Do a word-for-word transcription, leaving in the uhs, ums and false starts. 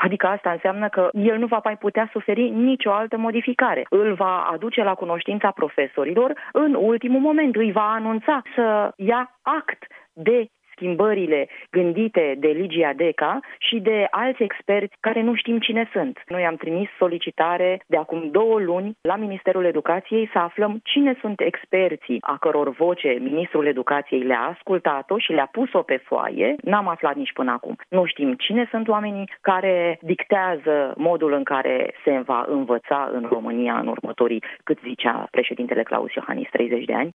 Adică asta înseamnă că el nu va mai putea suferi nicio altă modificare. Îl va aduce la cunoștința profesorilor în ultimul moment, îi va anunța să ia act de schimbările gândite de Ligia Deca și de alți experți care nu știm cine sunt. Noi am trimis solicitare de acum două luni la Ministerul Educației să aflăm cine sunt experții a căror voce Ministrul Educației le-a ascultat-o și le-a pus-o pe foaie. N-am aflat nici până acum. Nu știm cine sunt oamenii care dictează modul în care se va învăța în România în următorii, cât zicea președintele Claus Iohannis, treizeci de ani.